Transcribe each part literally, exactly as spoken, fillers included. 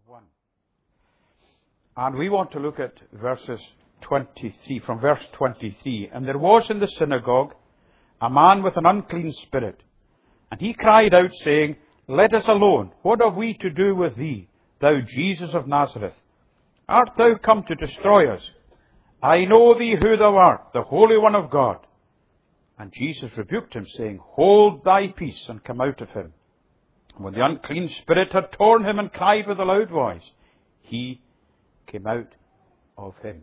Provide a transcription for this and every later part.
one. And we want to look at verses twenty-three, from verse twenty-three. And there was in the synagogue a man with an unclean spirit. And he cried out, saying, Let us alone. What have we to do with thee, thou Jesus of Nazareth? Art thou come to destroy us? I know thee who thou art, the Holy One of God. And Jesus rebuked him, saying, Hold thy peace, and come out of him. And when the unclean spirit had torn him and cried with a loud voice, he came out of him.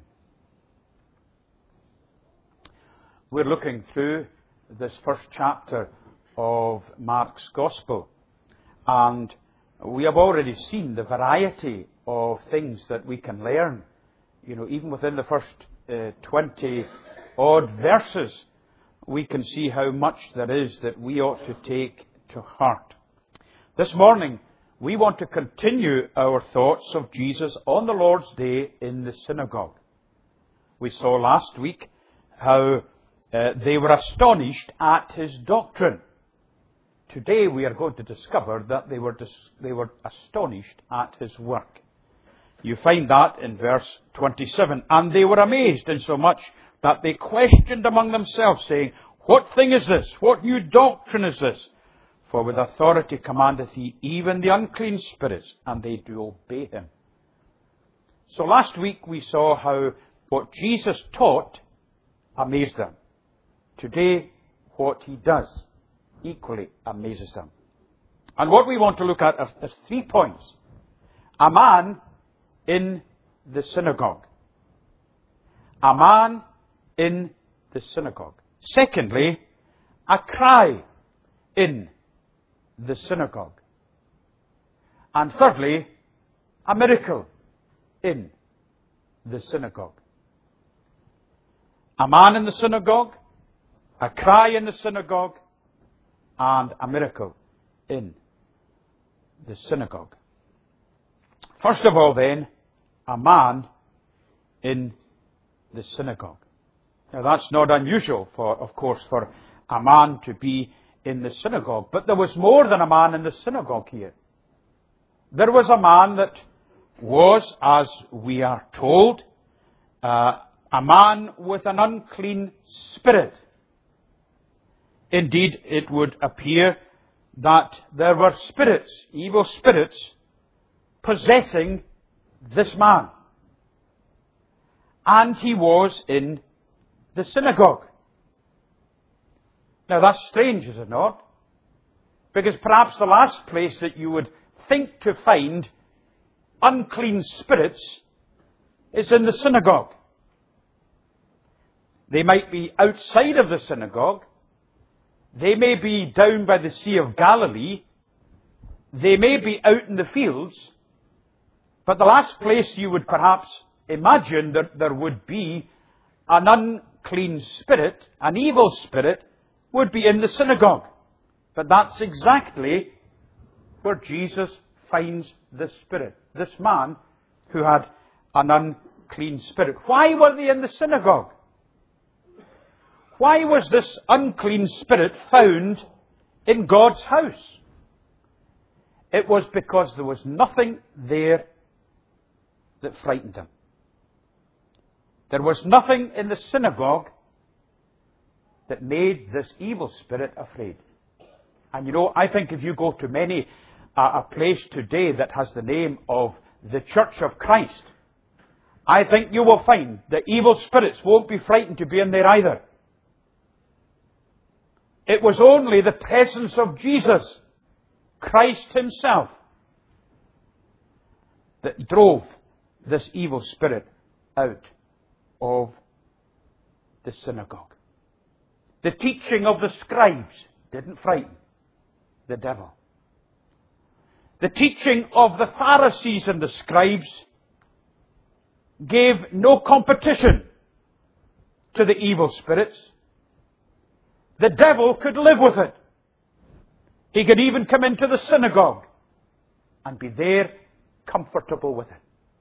We're looking through this first chapter of Mark's Gospel. And we have already seen the variety of things that we can learn. You know, even within the first uh, twenty odd verses, we can see how much there is that we ought to take to heart. This morning, we want to continue our thoughts of Jesus on the Lord's Day in the synagogue. We saw last week how uh, they were astonished at his doctrine. Today we are going to discover that they were, dis- they were astonished at his work. You find that in verse twenty-seven. And they were amazed insomuch that they questioned among themselves, saying, What thing is this? What new doctrine is this? For with authority commandeth he even the unclean spirits, and they do obey him. So last week we saw how what Jesus taught amazed them. Today, what he does equally amazes them. And what we want to look at are, are three points. A man in the synagogue. A man in the synagogue. Secondly, a cry in the synagogue. And thirdly, a miracle in the synagogue. A man in the synagogue, a cry in the synagogue, and a miracle in the synagogue. First of all then, a man in the synagogue. Now that's not unusual, for, of course, for a man to be in the synagogue. But there was more than a man in the synagogue here. There was a man that was, as we are told, uh, a man with an unclean spirit. Indeed, it would appear that there were spirits, evil spirits, possessing this man. And he was in the synagogue. Now that's strange, is it not? Because perhaps the last place that you would think to find unclean spirits is in the synagogue. They might be outside of the synagogue. They may be down by the Sea of Galilee. They may be out in the fields. But the last place you would perhaps imagine that there would be an unclean spirit, an evil spirit, would be in the synagogue. But that's exactly where Jesus finds this spirit, this man who had an unclean spirit. Why were they in the synagogue? Why was this unclean spirit found in God's house? It was because there was nothing there that frightened them. There was nothing in the synagogue that made this evil spirit afraid. And you know, I think if you go to many, uh, a place today that has the name of the Church of Christ, I think you will find that evil spirits won't be frightened to be in there either. It was only the presence of Jesus, Christ himself, that drove this evil spirit out of the synagogue. The teaching of the scribes didn't frighten the devil. The teaching of the Pharisees and the scribes gave no competition to the evil spirits. The devil could live with it. He could even come into the synagogue and be there comfortable with it.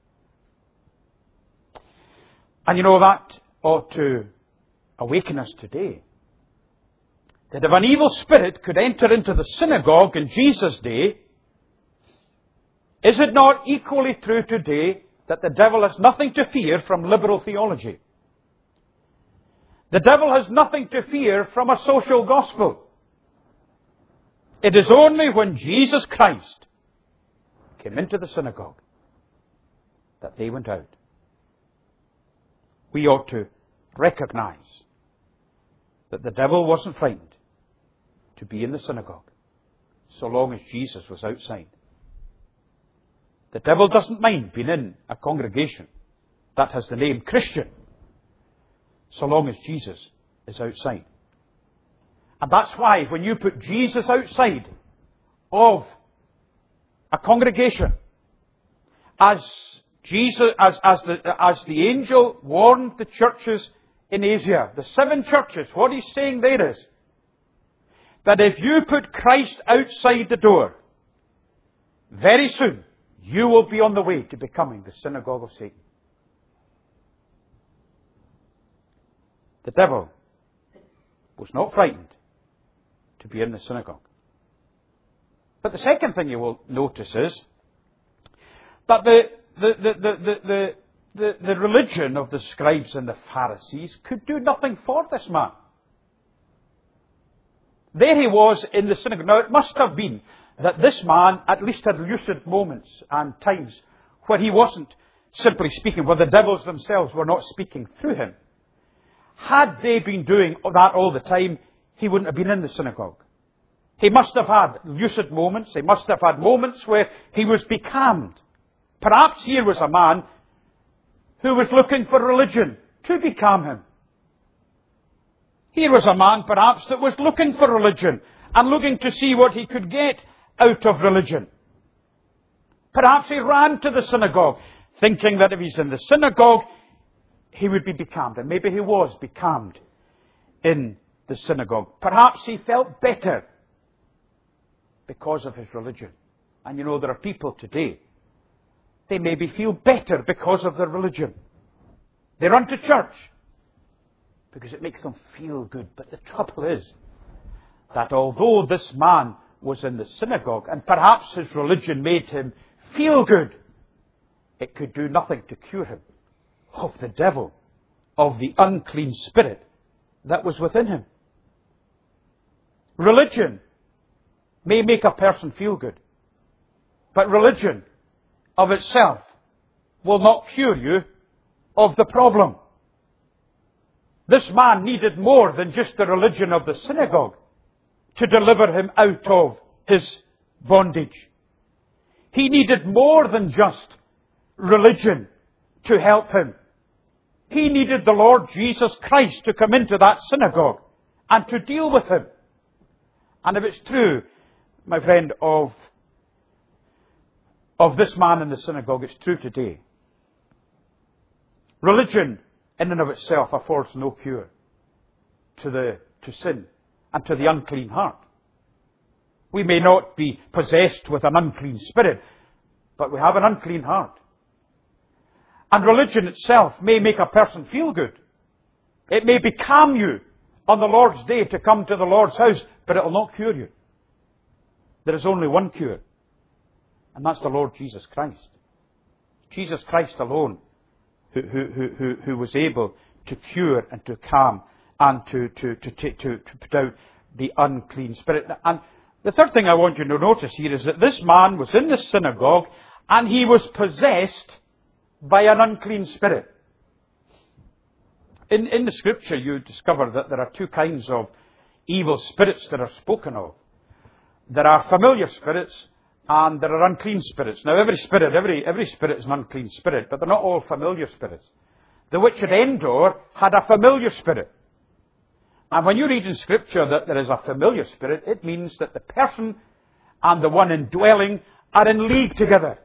And you know, that ought to awaken us today. That if an evil spirit could enter into the synagogue in Jesus' day, Is it not equally true today that the devil has nothing to fear from liberal theology? The devil has nothing to fear from a social gospel. It is only when Jesus Christ came into the synagogue that they went out. We ought to recognize that the devil wasn't frightened to be in the synagogue so long as Jesus was outside. The devil doesn't mind being in a congregation that has the name Christian so long as Jesus is outside. And that's why when you put Jesus outside of a congregation, as Jesus, as, as, the, as the angel warned the churches in Asia, the seven churches, what he's saying there is that if you put Christ outside the door, very soon you will be on the way to becoming the synagogue of Satan. The devil was not frightened to be in the synagogue. But the second thing you will notice is that the, the, the, the, the, the, the religion of the scribes and the Pharisees could do nothing for this man. There he was in the synagogue. Now it must have been that this man at least had lucid moments and times where he wasn't simply speaking, where the devils themselves were not speaking through him. Had they been doing that all the time, he wouldn't have been in the synagogue. He must have had lucid moments. He must have had moments where he was becalmed. Perhaps here was a man who was looking for religion to becalm him. Here was a man perhaps that was looking for religion and looking to see what he could get out of religion. Perhaps he ran to the synagogue thinking that if he's in the synagogue, he would be becalmed. And maybe he was becalmed in the synagogue. Perhaps he felt better because of his religion. And you know, there are people today, they maybe feel better because of their religion. They run to church because it makes them feel good. But the trouble is that although this man was in the synagogue and perhaps his religion made him feel good, it could do nothing to cure him of the devil, of the unclean spirit that was within him. Religion may make a person feel good, but religion of itself will not cure you of the problem. This man needed more than just the religion of the synagogue to deliver him out of his bondage. He needed more than just religion to help him. He needed the Lord Jesus Christ to come into that synagogue and to deal with him. And if it's true, my friend, of, of this man in the synagogue, it's true today. Religion in and of itself affords no cure to the to sin and to the unclean heart. We may not be possessed with an unclean spirit, but we have an unclean heart. And religion itself may make a person feel good. It may becalm you on the Lord's day to come to the Lord's house, but it will not cure you. There is only one cure, and that's the Lord Jesus Christ. Jesus Christ alone who, who, who, who, who was able to cure and to calm and to, to, to, to, to, to put out the unclean spirit. And the third thing I want you to notice here is that this man was in the synagogue and he was possessed by an unclean spirit. In, in the scripture you discover that there are two kinds of evil spirits that are spoken of. There are familiar spirits and there are unclean spirits. Now every spirit, every, every spirit is an unclean spirit, but they're not all familiar spirits. The witch at Endor had a familiar spirit. And when you read in scripture that there is a familiar spirit, it means that the person and the one indwelling are in league together.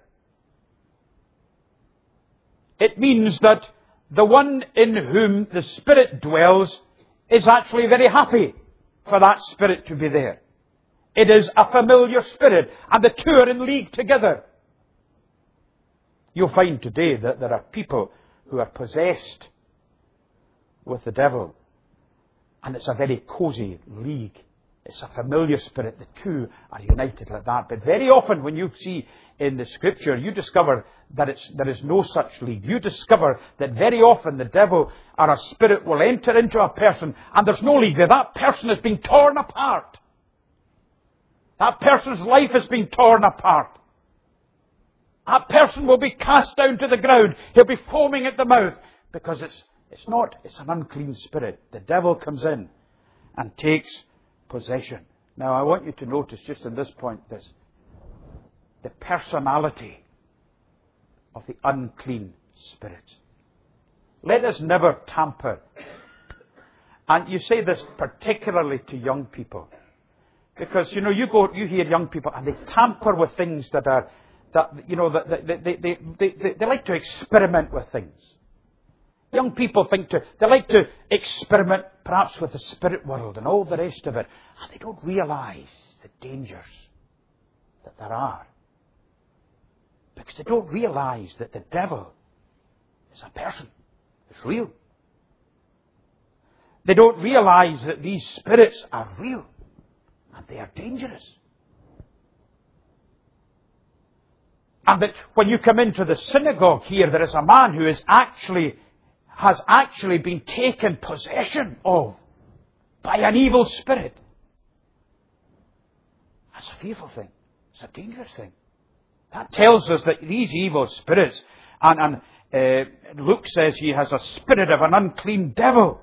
It means that the one in whom the spirit dwells is actually very happy for that spirit to be there. It is a familiar spirit, and the two are in league together. You'll find today that there are people who are possessed with the devil, and it's a very cosy league it's a familiar spirit. The two are united like that. But very often when you see in the Scripture, you discover that it's, there is no such league. You discover that very often the devil or a spirit will enter into a person and there's no league there. That person is being torn apart. That person's life is being torn apart. That person will be cast down to the ground. He'll be foaming at the mouth because it's, it's not, it's an unclean spirit. The devil comes in and takes possession. Now I want you to notice just in this point this. The personality of the unclean spirits. Let us never tamper. And you say this particularly to young people. Because, you know, you go, you hear young people and they tamper with things that are, that, you know, that they, they, they, they, they, they like to experiment with things. Young people think to, they like to experiment perhaps with the spirit world and all the rest of it. And they don't realize the dangers that there are. Because they don't realize that the devil is a person. It's real. They don't realize that these spirits are real. And they are dangerous. And that when you come into the synagogue here, there is a man who is actually, has actually been taken possession of by an evil spirit. That's a fearful thing. It's a dangerous thing. That tells us that these evil spirits, and, and uh, Luke says he has a spirit of an unclean devil.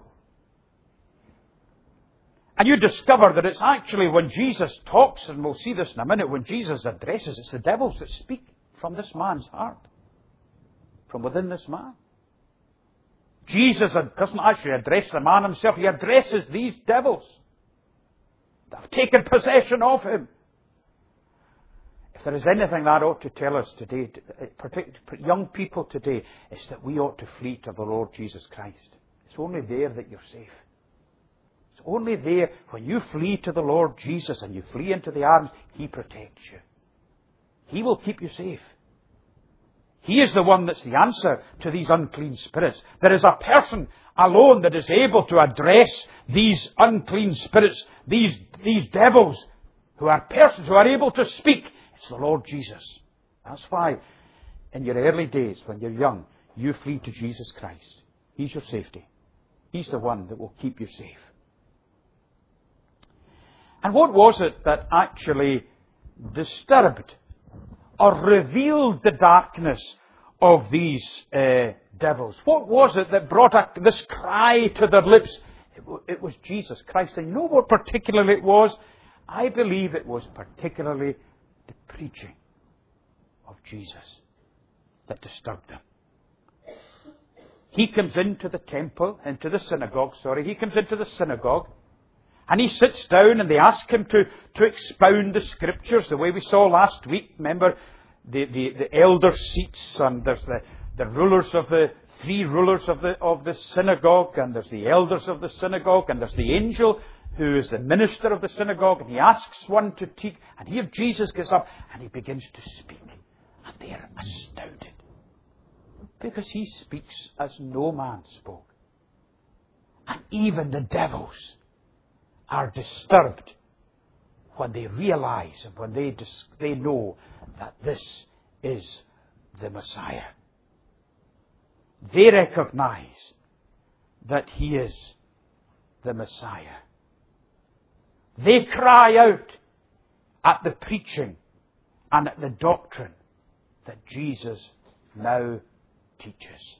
And you discover that it's actually when Jesus talks, and we'll see this in a minute, when Jesus addresses, it's the devils that speak from this man's heart. From within this man. Jesus doesn't actually address the man himself, he addresses these devils that have taken possession of him. If there is anything that ought to tell us today, particularly young people today, it's that we ought to flee to the Lord Jesus Christ. It's only there that you're safe. It's only there when you flee to the Lord Jesus and you flee into the arms, He protects you. He will keep you safe. He is the one that's the answer to these unclean spirits. There is a person alone that is able to address these unclean spirits, these, these devils, who are persons who are able to speak. It's the Lord Jesus. That's why in your early days, when you're young, you flee to Jesus Christ. He's your safety. He's the one that will keep you safe. And what was it that actually disturbed or revealed the darkness of these uh, devils? What was it that brought a, this cry to their lips? It, it was Jesus Christ. And you know what particularly it was? I believe it was particularly the preaching of Jesus that disturbed them. He comes into the temple, into the synagogue, sorry, he comes into the synagogue, and he sits down and they ask him to, to expound the Scriptures, the way we saw last week. Remember, the, the, the elder seats, and there's the, the rulers of the, three rulers of the, of the synagogue, and there's the elders of the synagogue, and there's the angel who is the minister of the synagogue, and he asks one to teach, and here Jesus gets up and he begins to speak, and they are astounded, because he speaks as no man spoke. And even the devils are disturbed when they realize and when they dis- they know that this is the Messiah. They recognize that He is the Messiah. They cry out at the preaching and at the doctrine that Jesus now teaches.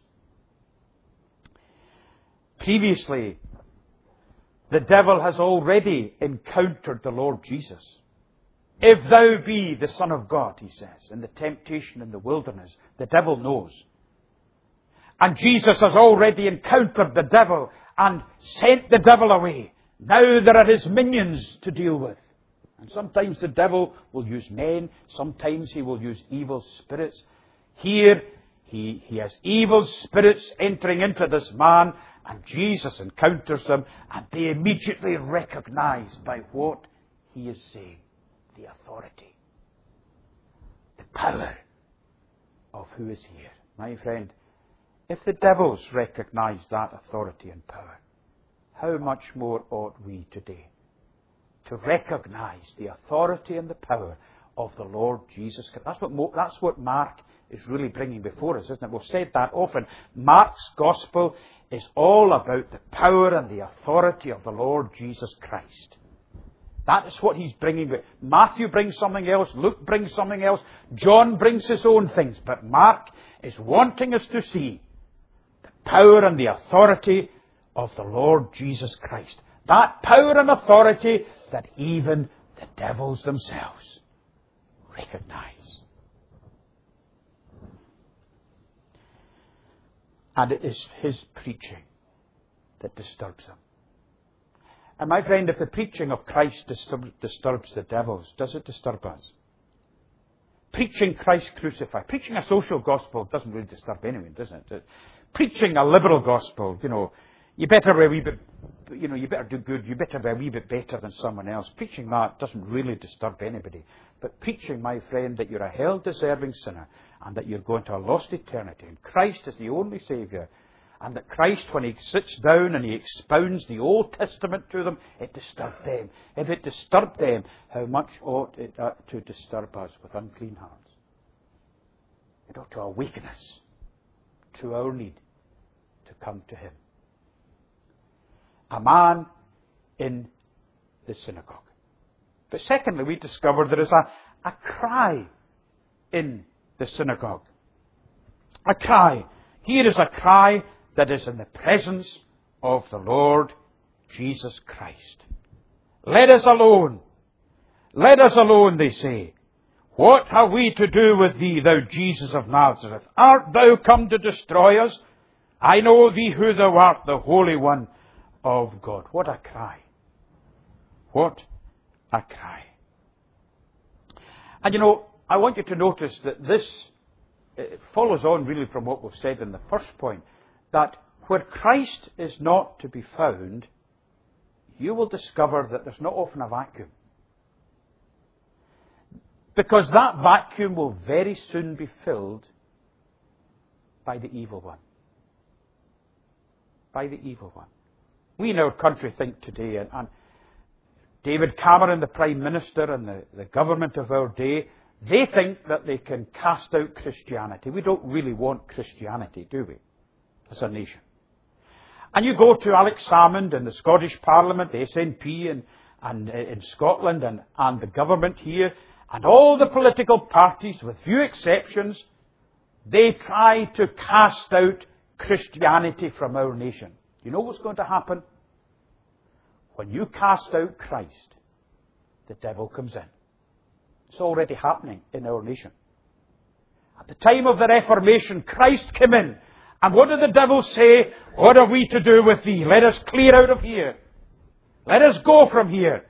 Previously, the devil has already encountered the Lord Jesus. If thou be the Son of God, he says, in the temptation in the wilderness, the devil knows. And Jesus has already encountered the devil and sent the devil away. Now there are his minions to deal with. And sometimes the devil will use men. Sometimes he will use evil spirits. Here, he, he has evil spirits entering into this man. And Jesus encounters them. And they immediately recognize by what he is saying. The authority. The power of who is here. My friend, if the devils recognize that authority and power, how much more ought we today to recognize the authority and the power of the Lord Jesus Christ. That's what, Mo- that's what Mark is really bringing before us, isn't it? We've said that often. Mark's Gospel is all about the power and the authority of the Lord Jesus Christ. That is what he's bringing. Matthew brings something else. Luke brings something else. John brings his own things. But Mark is wanting us to see the power and the authority of the Lord Jesus Christ. That power and authority that even the devils themselves recognize. And it is his preaching that disturbs them. And my friend, if the preaching of Christ disturb, disturbs the devils, does it disturb us? Preaching Christ crucified. Preaching a social gospel doesn't really disturb anyone, does it? Preaching a liberal gospel, you know, you better be a wee bit, you know, you better do good, you better be a wee bit better than someone else. Preaching that doesn't really disturb anybody. But preaching, my friend, that you're a hell-deserving sinner and that you're going to a lost eternity, and Christ is the only Saviour, and that Christ, when he sits down and he expounds the Old Testament to them, it disturbed them. If it disturbed them, how much ought it uh, to disturb us with unclean hearts? It ought to awaken us to our need to come to him. A man in the synagogue. But secondly, we discover there is a, a cry in the synagogue. A cry. Here is a cry that is in the presence of the Lord Jesus Christ. Let us alone. Let us alone, they say. What have we to do with thee, thou Jesus of Nazareth? Art thou come to destroy us? I know thee who thou art, the Holy One of God. What a cry. What a cry. And you know, I want you to notice that this it follows on really from what we've said in the first point, that where Christ is not to be found, you will discover that there's not often a vacuum. Because that vacuum will very soon be filled by the evil one. By the evil one. We in our country think today, and, and David Cameron, the Prime Minister, and the, the government of our day, they think that they can cast out Christianity. We don't really want Christianity, do we, as a nation? And you go to Alex Salmond in the Scottish Parliament, the S N P and, and uh, in Scotland, and, and the government here, and all the political parties, with few exceptions, they try to cast out Christianity from our nation. You know what's going to happen? When you cast out Christ, the devil comes in. It's already happening in our nation. At the time of the Reformation, Christ came in. And what did the devil say? What are we to do with thee? Let us clear out of here. Let us go from here.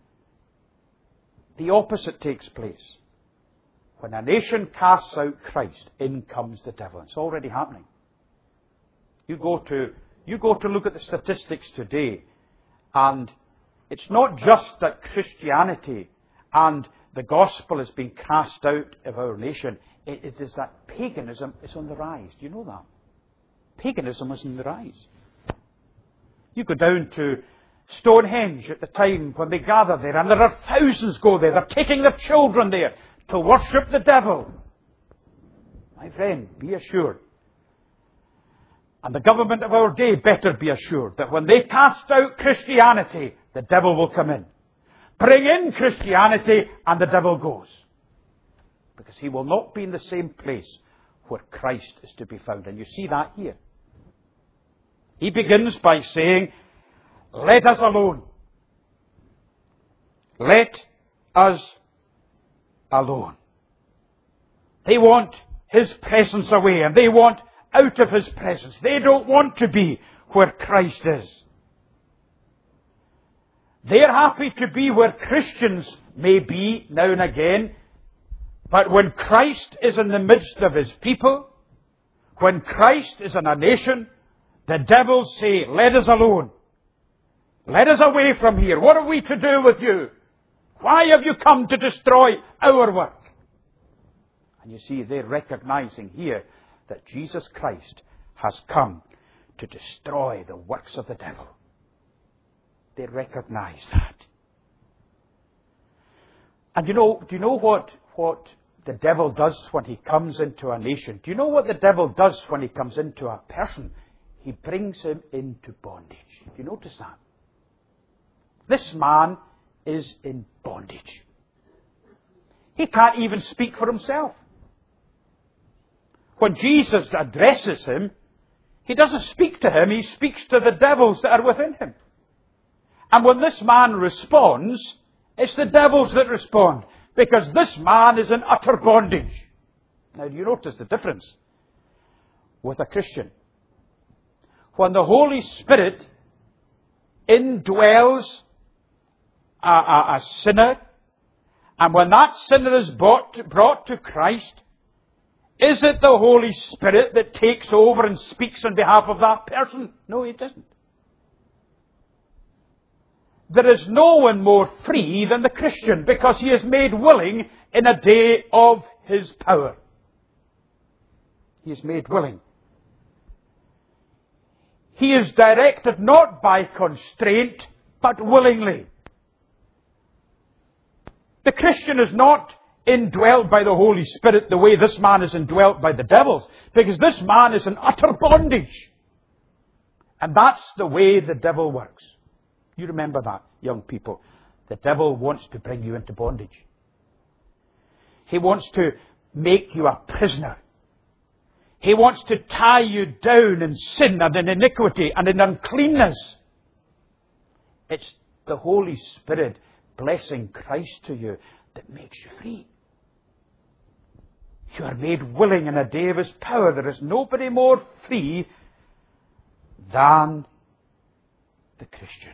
The opposite takes place. When a nation casts out Christ, in comes the devil. It's already happening. You go to, you go to look at the statistics today, and it's not just that Christianity and the gospel is being cast out of our nation. It, it is that paganism is on the rise. Do you know that? Paganism is on the rise. You go down to Stonehenge at the time when they gather there, and there are thousands go there. They're taking their children there to worship the devil. My friend, be assured. And the government of our day better be assured that when they cast out Christianity, the devil will come in. Bring in Christianity and the devil goes. Because he will not be in the same place where Christ is to be found. And you see that here. He begins by saying, let us alone. Let us alone. They want his presence away, and they want out of his presence. They don't want to be where Christ is. They're happy to be where Christians may be now and again, but when Christ is in the midst of his people, when Christ is in a nation, the devils say, let us alone. Let us away from here. What are we to do with you? Why have you come to destroy our work? And you see, they're recognizing here that Jesus Christ has come to destroy the works of the devil. They recognize that. And you know, do you know what, what the devil does when he comes into a nation? Do you know what the devil does when he comes into a person? He brings him into bondage. Do you notice that? This man is in bondage. He can't even speak for himself. When Jesus addresses him, he doesn't speak to him, he speaks to the devils that are within him. And when this man responds, it's the devils that respond, because this man is in utter bondage. Now, do you notice the difference with a Christian? When the Holy Spirit indwells a, a, a sinner, and when that sinner is brought to, brought to Christ, is it the Holy Spirit that takes over and speaks on behalf of that person? No, it doesn't. There is no one more free than the Christian, because he is made willing in a day of his power. He is made willing. He is directed not by constraint, but willingly. The Christian is not indwelt by the Holy Spirit the way this man is indwelt by the devils, because this man is in utter bondage. And that's the way the devil works. You remember that, young people. The devil wants to bring you into bondage. He wants to make you a prisoner. He wants to tie you down in sin and in iniquity and in uncleanness. It's the Holy Spirit blessing Christ to you that makes you free. You are made willing in a day of His power. There is nobody more free than the Christian.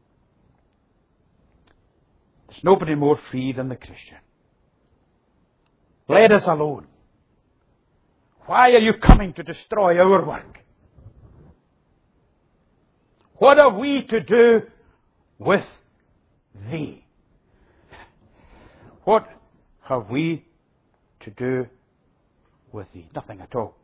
There's nobody more free than the Christian. Let us alone. Why are you coming to destroy our work? What have we to do with thee? What have we to do with thee? Nothing at all.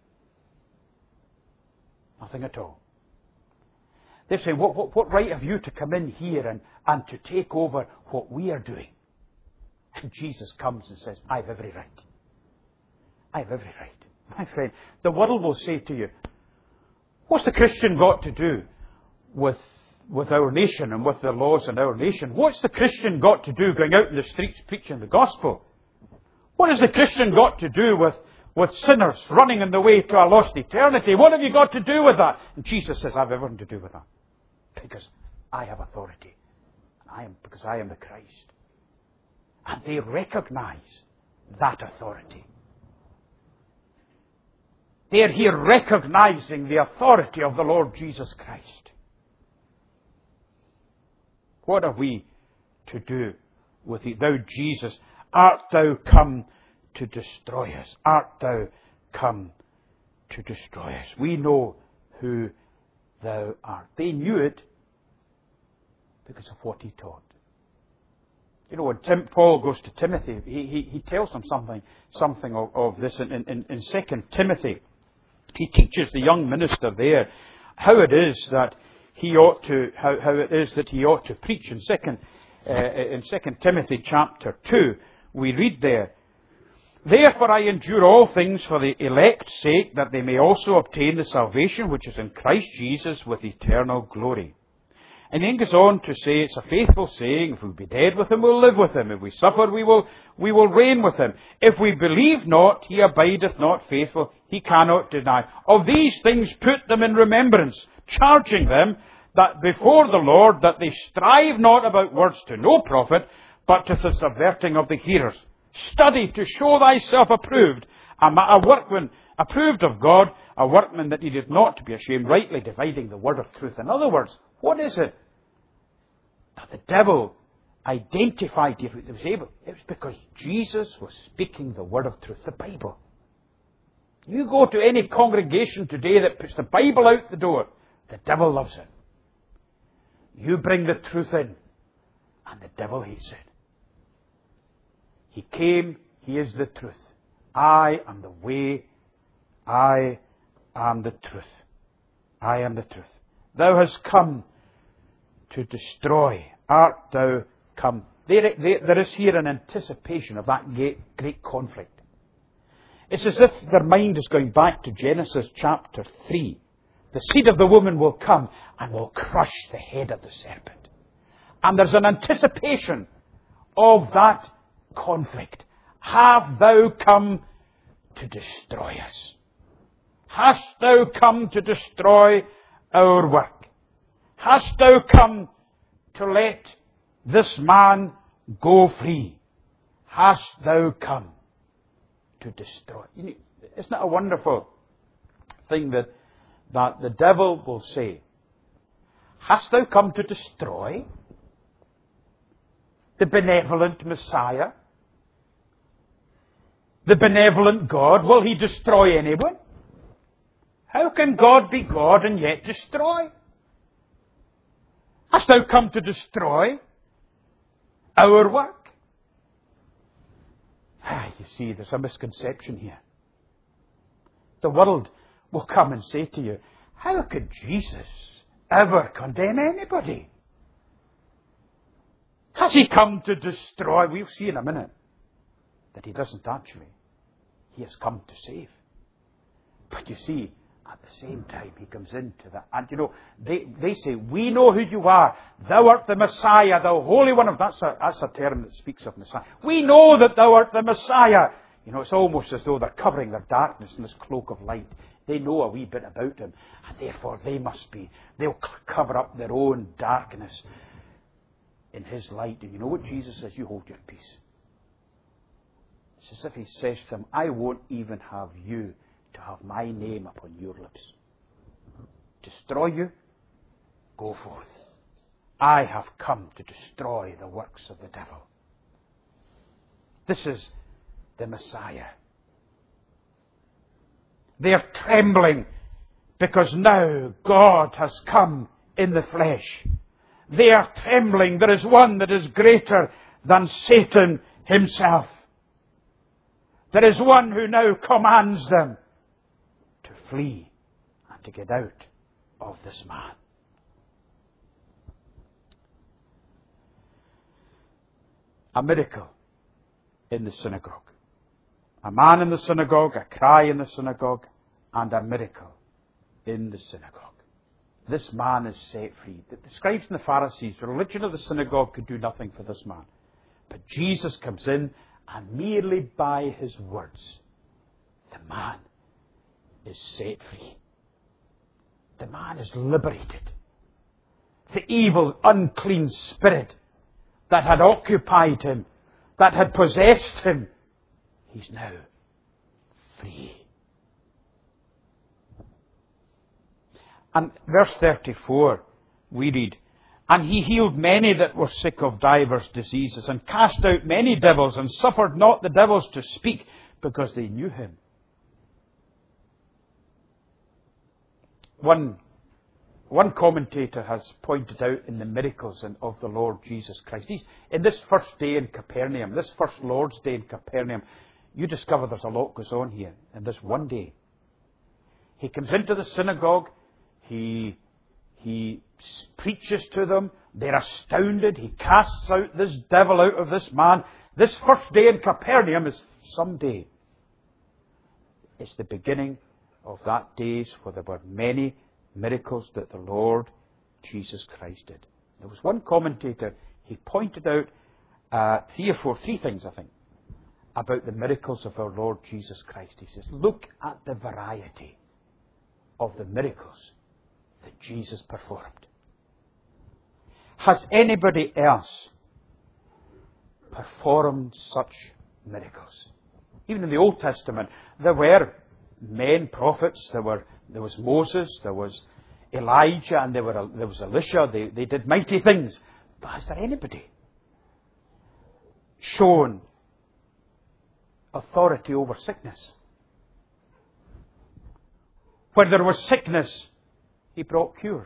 Nothing at all. They say, what, what, what right have you to come in here and, and to take over what we are doing? And Jesus comes and says, I have every right. I have every right. My friend, the world will say to you, what's the Christian got to do with, with our nation and with the laws in our nation? What's the Christian got to do going out in the streets preaching the gospel? What has the Christian got to do with, with sinners running in the way to a lost eternity? What have you got to do with that? And Jesus says, I have everything to do with that. Because I have authority. I am, because I am the Christ. And they recognize that authority. They are here recognizing the authority of the Lord Jesus Christ. What have we to do with thee? Thou Jesus, art thou come to destroy us? Art thou come to destroy us? We know who thou art. They knew it because of what he taught. You know, when Tim, Paul goes to Timothy, he, he, he tells him something, something of, of this in, in, in Second Timothy. He teaches the young minister there how it is that he ought to, how, how it is that he ought to preach. In Second, uh, in Second Timothy chapter two, we read there, Therefore I endure all things for the elect's sake, that they may also obtain the salvation which is in Christ Jesus with eternal glory. And then goes on to say, it's a faithful saying, if we be dead with him, we'll live with him. If we suffer, we will, we will reign with him. If we believe not, he abideth not faithful, he cannot deny. Of these things put them in remembrance, charging them that before the Lord, that they strive not about words to no profit, but to the subverting of the hearers. Study to show thyself approved, a workman approved of God, a workman that needeth not to be ashamed, rightly dividing the word of truth. In other words, what is it that the devil identified you? It was able. It was because Jesus was speaking the word of truth, the Bible. You go to any congregation today that puts the Bible out the door, the devil loves it. You bring the truth in, and the devil hates it. He came, he is the truth. I am the way, I am the truth. I am the truth. Thou hast come to destroy. Art thou come there, there, there is here an anticipation of that great, great conflict. It's as if their mind is going back to Genesis chapter three. The seed of the woman will come and will crush the head of the serpent. And there's an anticipation of that conflict. Have thou come to destroy us? Hast thou come to destroy our work? Hast thou come to let this man go free? Hast thou come to destroy? You know, isn't it a wonderful thing that, that the devil will say, hast thou come to destroy the benevolent Messiah? The benevolent God? Will he destroy anyone? How can God be God and yet destroy? Hast thou come to destroy our work? Ah, you see, there's a misconception here. The world will come and say to you, how could Jesus ever condemn anybody? Has he come to destroy? We'll see in a minute that he doesn't actually. He has come to save. But you see, at the same time, he comes into that. And you know, they, they say, we know who you are. Thou art the Messiah, the Holy One of... That's a, that's a term that speaks of Messiah. We know that thou art the Messiah. You know, it's almost as though they're covering their darkness in this cloak of light. They know a wee bit about him. And therefore they must be... They'll cover up their own darkness in his light. And you know what Jesus says? You hold your peace. It's as if he says to them, I won't even have you to have my name upon your lips. Destroy you? Go forth. I have come to destroy the works of the devil. This is the Messiah. They are trembling because now God has come in the flesh. They are trembling. There is one that is greater than Satan himself. There is one who now commands them to flee and to get out of this man. A miracle in the synagogue. A man in the synagogue, a cry in the synagogue, and a miracle in the synagogue. This man is set free. The scribes and the Pharisees, the religion of the synagogue, could do nothing for this man. But Jesus comes in, and merely by his words, the man is set free. The man is liberated. The evil, unclean spirit that had occupied him, that had possessed him, he's now free. And verse thirty-four, we read, and he healed many that were sick of divers diseases, and cast out many devils, and suffered not the devils to speak, because they knew him. One, one commentator has pointed out in the miracles of the Lord Jesus Christ. He's, in this first day in Capernaum, this first Lord's Day in Capernaum, you discover there's a lot goes on here in this one day. He comes into the synagogue. He, he preaches to them. They're astounded. He casts out this devil out of this man. This first day in Capernaum is some day. It's the beginning of that days where there were many miracles that the Lord Jesus Christ did. There was one commentator, he pointed out uh, three or four, three things I think, about the miracles of our Lord Jesus Christ. He says, look at the variety of the miracles that Jesus performed. Has anybody else performed such miracles? Even in the Old Testament, there were men, prophets, there were there was Moses, there was Elijah, and there were there was Elisha. They, they did mighty things. But has there anybody shown authority over sickness? Where there was sickness, he brought cures.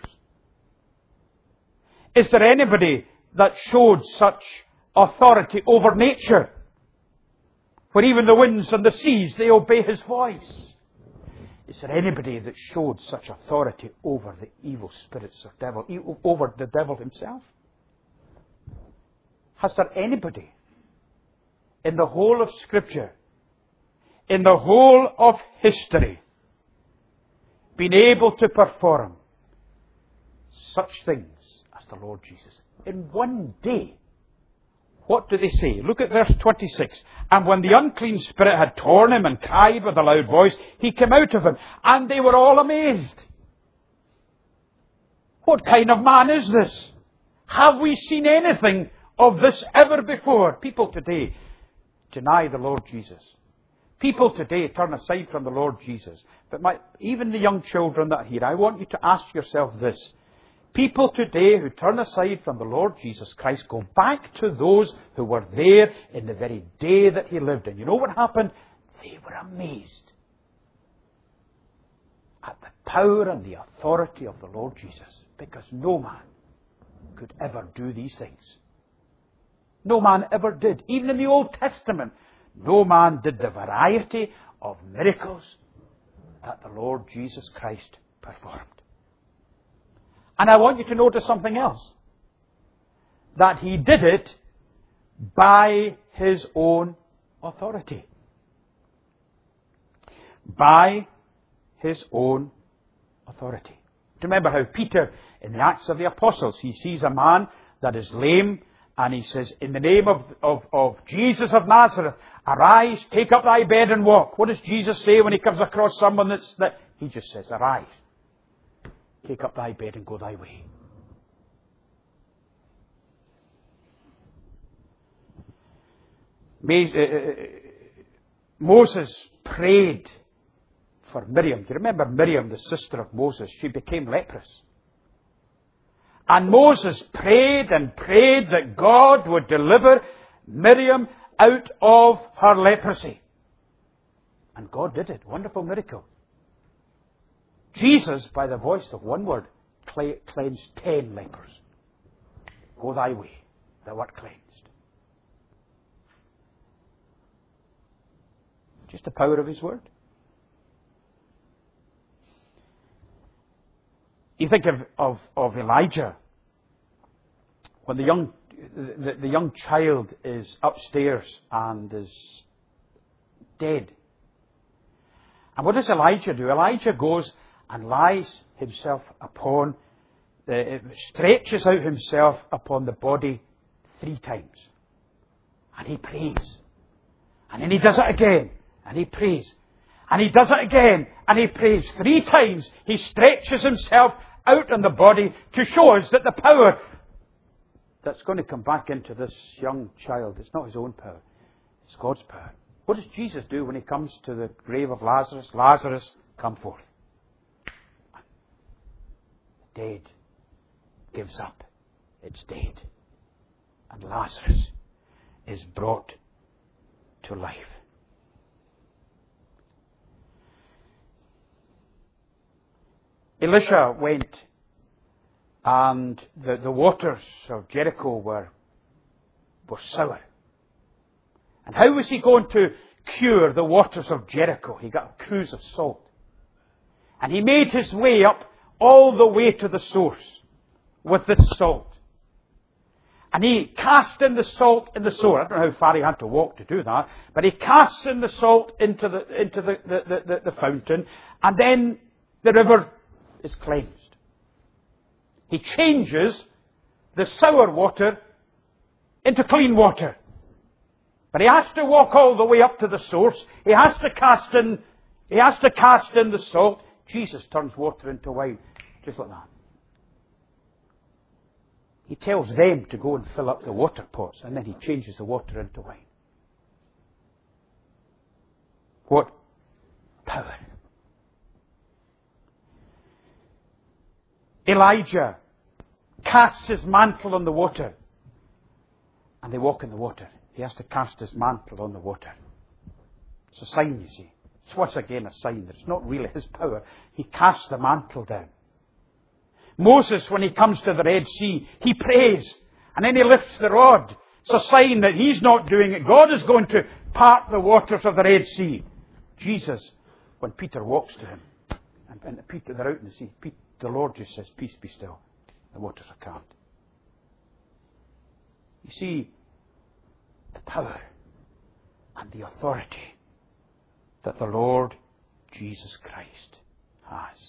Is there anybody that showed such authority over nature? Where even the winds and the seas, they obey his voice. Is there anybody that showed such authority over the evil spirits of devil, over the devil himself? Has there anybody in the whole of Scripture, in the whole of history, been able to perform such things as the Lord Jesus? In one day. What do they say? Look at verse twenty-six. And when the unclean spirit had torn him and cried with a loud voice, he came out of him. And they were all amazed. What kind of man is this? Have we seen anything of this ever before? People today deny the Lord Jesus. People today turn aside from the Lord Jesus. But my, even the young children that are here, I want you to ask yourself this. People today who turn aside from the Lord Jesus Christ go back to those who were there in the very day that He lived. And you know what happened? They were amazed at the power and the authority of the Lord Jesus. Because no man could ever do these things. No man ever did. Even in the Old Testament, no man did the variety of miracles that the Lord Jesus Christ performed. And I want you to notice something else. That He did it by His own authority. By His own authority. Do you remember how Peter, in the Acts of the Apostles, he sees a man that is lame, and he says, in the name of, of, of Jesus of Nazareth, arise, take up thy bed and walk. What does Jesus say when He comes across someone that's... that? He just says, arise. Take up thy bed and go thy way. Moses prayed for Miriam. Do you remember Miriam, the sister of Moses? She became leprous. And Moses prayed and prayed that God would deliver Miriam out of her leprosy. And God did it. Wonderful miracle. Jesus, by the voice of one word, cleansed ten lepers. Go thy way, thou art cleansed. Just the power of His word. You think of, of, of Elijah, when the young, the, the young child is upstairs and is dead. And what does Elijah do? Elijah goes and lies himself upon, the, stretches out himself upon the body three times. And he prays. And then he does it again. And he prays. And he does it again. And he prays. Three times he stretches himself out on the body to show us that the power that's going to come back into this young child, it's not his own power. It's God's power. What does Jesus do when He comes to the grave of Lazarus? Lazarus, come forth. The dead gives up. It's dead. And Lazarus is brought to life. Elisha went, and the, the waters of Jericho were, were sour. And how was he going to cure the waters of Jericho? He got a cruse of salt. And he made his way up all the way to the source with this salt. And he cast in the salt in the source. I don't know how far he had to walk to do that, but he casts in the salt into the, into the, the, the, the fountain, and then the river is cleansed. He changes the sour water into clean water. But he has to walk all the way up to the source. He has to cast in, he has to cast in the salt. Jesus turns water into wine. Just like that. He tells them to go and fill up the water pots, and then he changes the water into wine. What power. Elijah casts his mantle on the water, and they walk in the water. He has to cast his mantle on the water. It's a sign, you see. It's once again a sign that it's not really his power. He casts the mantle down. Moses, when he comes to the Red Sea, he prays, and then he lifts the rod. It's a sign that he's not doing it. God is going to part the waters of the Red Sea. Jesus, when Peter walks to him, and, and Peter, they're out in the sea, Peter, the Lord just says, peace be still. The waters are calmed. You see, the power and the authority that the Lord Jesus Christ has.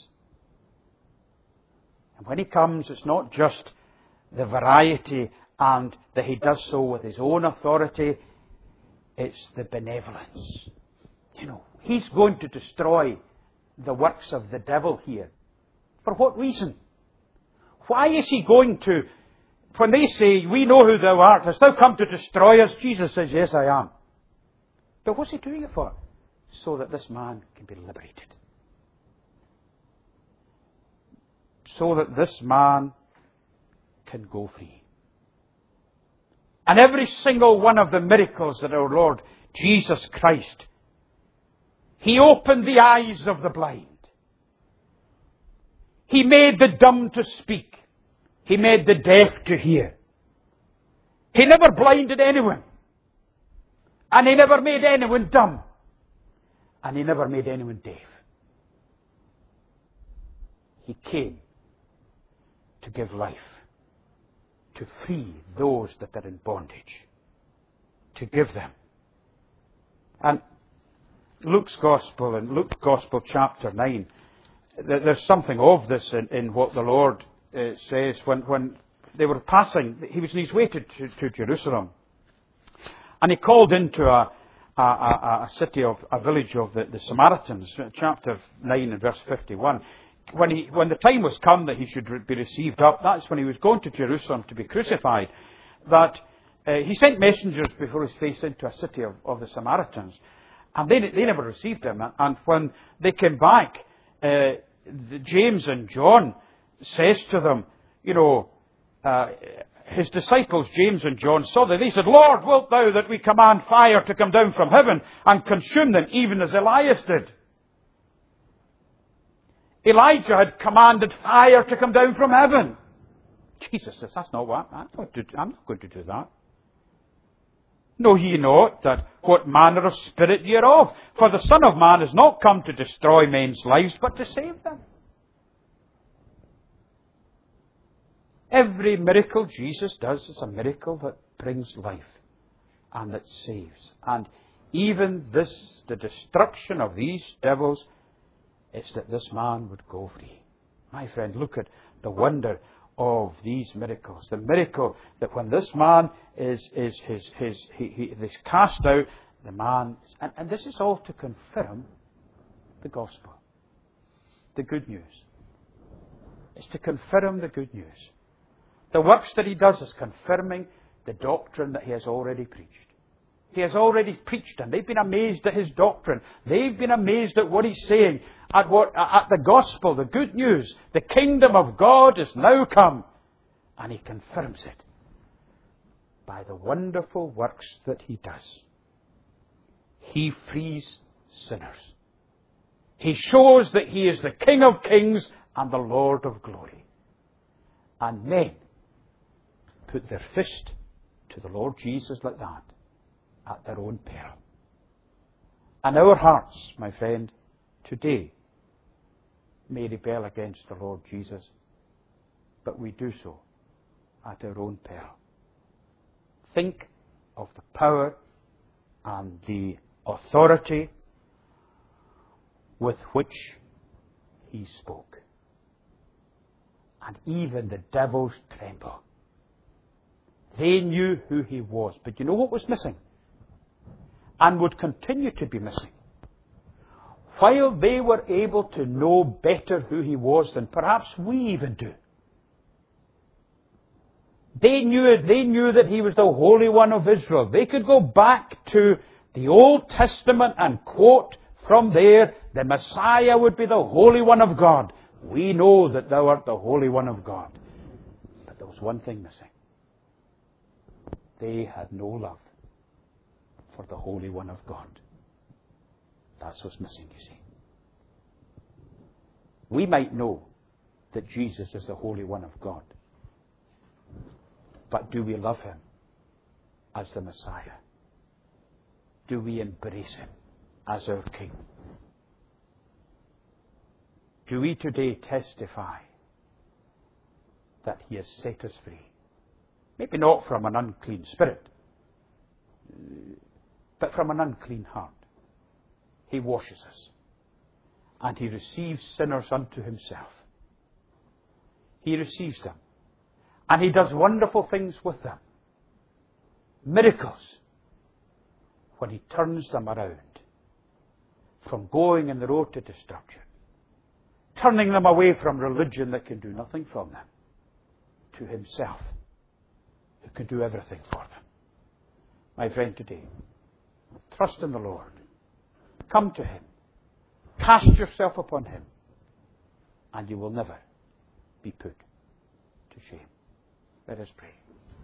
And when He comes, it's not just the variety and that He does so with His own authority. It's the benevolence. You know, He's going to destroy the works of the devil here. For what reason? Why is He going to, when they say, we know who Thou art, hast Thou come to destroy us? Jesus says, yes, I am. But what's He doing it for? So that this man can be liberated. So that this man can go free. And every single one of the miracles that our Lord Jesus Christ, He opened the eyes of the blind. He made the dumb to speak. He made the deaf to hear. He never blinded anyone. And He never made anyone dumb. And He never made anyone deaf. He came to give life, to free those that are in bondage, to give them. And Luke's Gospel, in Luke's Gospel chapter nine, there's something of this in, in what the Lord uh, says when, when they were passing. He was on his way to, to, to Jerusalem. And He called into a, a, a, a city of, a village of the, the Samaritans, chapter nine and verse fifty-one. When, he, when the time was come that He should be received up, that's when He was going to Jerusalem to be crucified, that uh, He sent messengers before His face into a city of, of the Samaritans. And they, they never received Him. And when they came back, uh, the James and John says to them, you know, uh, His disciples, James and John, saw that. They said, Lord, wilt Thou that we command fire to come down from heaven and consume them, even as Elias did? Elijah had commanded fire to come down from heaven. Jesus says, that's not what, I'm not, to, I'm not going to do that. Know ye not that what manner of spirit ye are of? For the Son of Man is not come to destroy men's lives, but to save them. Every miracle Jesus does is a miracle that brings life and that saves. And even this, the destruction of these devils, it's that this man would go free. My friend, look at the wonder of these miracles. The miracle that when this man is is his his he, he is cast out, the man, and, and this is all to confirm the gospel, the good news. It's to confirm the good news. The works that He does is confirming the doctrine that He has already preached. He has already preached, and they've been amazed at His doctrine. They've been amazed at what He's saying, at what at the gospel, the good news. The kingdom of God is now come, and He confirms it by the wonderful works that He does. He frees sinners. He shows that He is the King of kings and the Lord of glory. And men put their fist to the Lord Jesus like that, at their own peril. And our hearts, my friend, today may rebel against the Lord Jesus, but we do so at our own peril. Think of the power and the authority with which He spoke. And even the devils tremble. They knew who He was, but you know what was missing? And would continue to be missing. While they were able to know better who He was than perhaps we even do. They knew it. They knew that He was the Holy One of Israel. They could go back to the Old Testament and quote from there, the Messiah would be the Holy One of God. We know that Thou art the Holy One of God. But there was one thing missing. They had no love for the Holy One of God. That's what's missing, you see. We might know that Jesus is the Holy One of God. But do we love Him as the Messiah? Do we embrace Him as our King? Do we today testify that He has set us free? Maybe not from an unclean spirit. but from an unclean heart. He washes us. And He receives sinners unto Himself. He receives them. And He does wonderful things with them. Miracles. When He turns them around from going in the road to destruction. Turning them away from religion that can do nothing from them. To Himself, who can do everything for them. My friend, today, trust in the Lord. Come to Him. Cast yourself upon Him. And you will never be put to shame. Let us pray.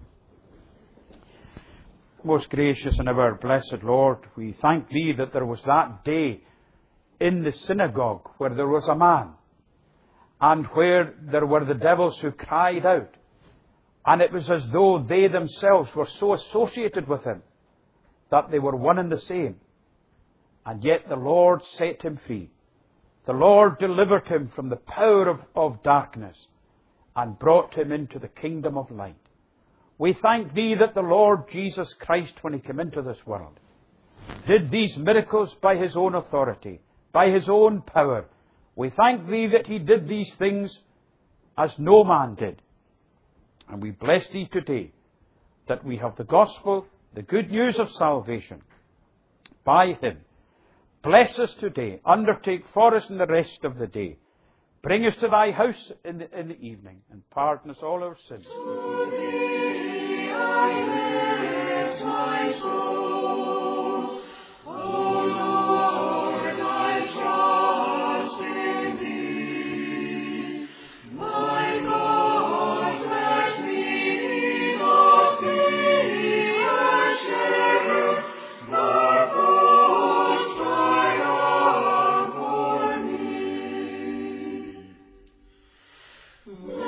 Most gracious and ever blessed Lord, we thank Thee that there was that day in the synagogue where there was a man, and where there were the devils who cried out. And it was as though they themselves were so associated with him that they were one and the same. And yet the Lord set him free. The Lord delivered him from the power of, of darkness and brought him into the kingdom of light. We thank Thee that the Lord Jesus Christ, when He came into this world, did these miracles by His own authority, by His own power. We thank Thee that He did these things as no man did. And we bless Thee today that we have the gospel, the good news of salvation by Him. Bless us today. Undertake for us in the rest of the day. Bring us to Thy house in the, in the evening and pardon us all our sins. To Thee I lift my soul. O Lord, I trust in Thee. My God, let me not be ashamed, nor foes triumph o'er me.